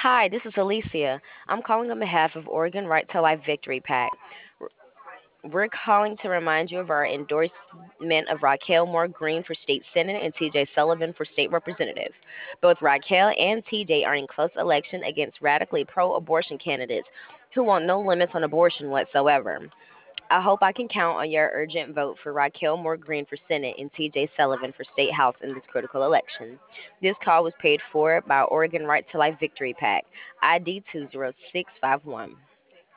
Hi, this is Alicia. I'm calling on behalf of Oregon Right to Life Victory PAC. We're calling to remind you of our endorsement of Raquel Moore Green for state senate and TJ Sullivan for state representative. Both Raquel and TJ are in close election against radically pro abortion candidates who want no limits on abortion whatsoever. I hope I can count on your urgent vote for Raquel Moore Green for Senate and TJ Sullivan for State House in this critical election. This call was paid for by Oregon Right to Life Victory PAC, ID 20651.